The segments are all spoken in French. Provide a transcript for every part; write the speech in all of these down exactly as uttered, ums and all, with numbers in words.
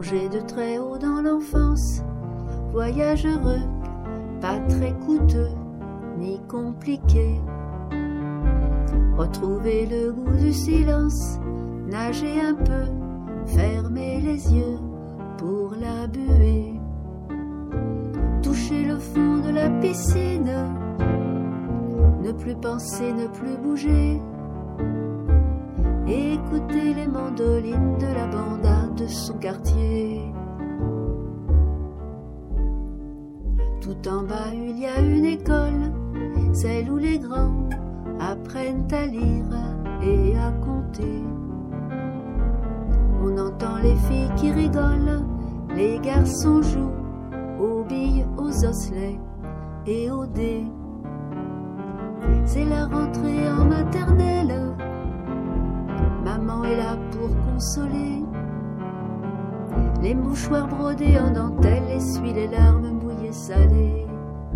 Plongé de très haut dans l'enfance, voyage heureux, pas très coûteux ni compliqué. Retrouver le goût du silence, nager un peu, fermer les yeux pour la buée. Toucher le fond de la piscine, ne plus penser, ne plus bouger. Écouter les mandolines de la banda de son quartier. Tout en bas il y a une école, celle où les grands apprennent à lire et à compter. On entend les filles qui rigolent, les garçons jouent aux billes, aux osselets et aux dés. C'est la rentrée en maternelle, maman est là pour consoler. Les mouchoirs brodés en dentelle essuient les larmes mouillées salées.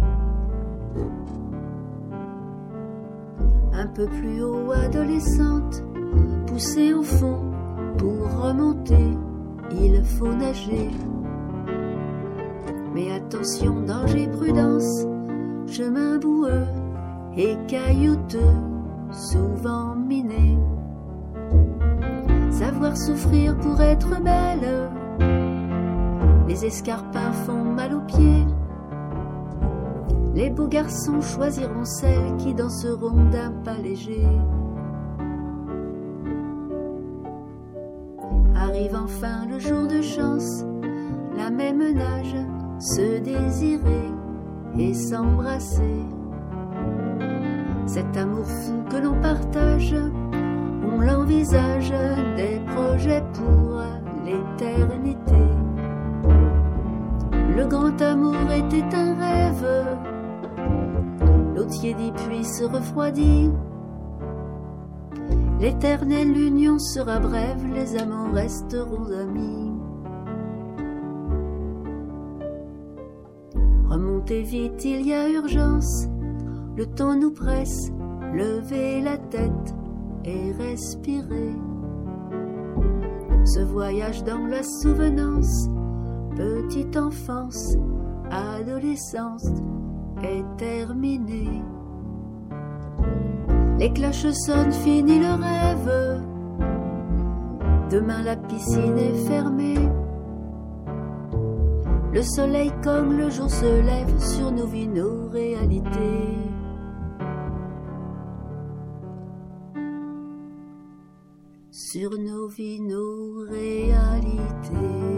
Un peu plus haut, adolescente, poussée au fond pour remonter, il faut nager. Mais attention, danger, prudence, chemin boueux et caillouteux, souvent miné. Savoir souffrir pour être belle, les escarpins font mal aux pieds. Les beaux garçons choisiront celles qui danseront d'un pas léger. Arrive enfin le jour de chance, la même nage, se désirer et s'embrasser. Cet amour fou que l'on partage, on l'envisage, des projets pour l'éternité. Le grand amour était un rêve, l'eau tiédie puis se refroidit. L'éternelle union sera brève, les amants resteront amis. Remontez vite, il y a urgence, le temps nous presse, levez la tête et respirez. Ce voyage dans la souvenance, petite enfance, adolescence, est terminé. Les cloches sonnent, fini le rêve. Demain la piscine est fermée. Le soleil comme le jour se lève sur nos vies, nos réalités. Sur nos vies, nos réalités.